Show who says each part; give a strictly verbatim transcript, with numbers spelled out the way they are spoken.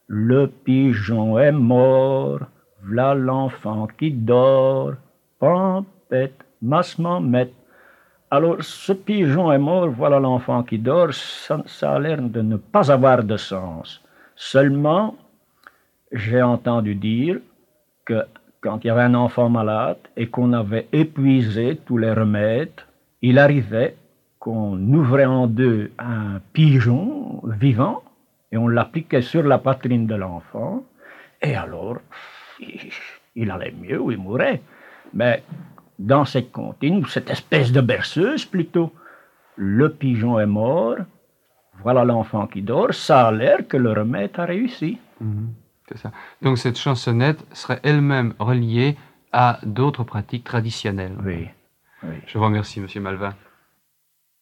Speaker 1: Le pigeon est mort, v'là l'enfant qui dort, pampette, masse mamette. Alors, ce pigeon est mort, voilà l'enfant qui dort, ça, ça a l'air de ne pas avoir de sens. Seulement, j'ai entendu dire que quand il y avait un enfant malade et qu'on avait épuisé tous les remèdes, il arrivait qu'on ouvrait en deux un pigeon vivant et on l'appliquait sur la poitrine de l'enfant et alors il, il allait mieux ou il mourait. Mais dans cette comptine, cette espèce de berceuse plutôt, le pigeon est mort, voilà l'enfant qui dort, ça a l'air que le remède a réussi.
Speaker 2: Mmh, c'est ça. Donc cette chansonnette serait elle-même reliée à d'autres pratiques traditionnelles.
Speaker 1: Oui, oui.
Speaker 2: Je vous remercie, Monsieur Malvat.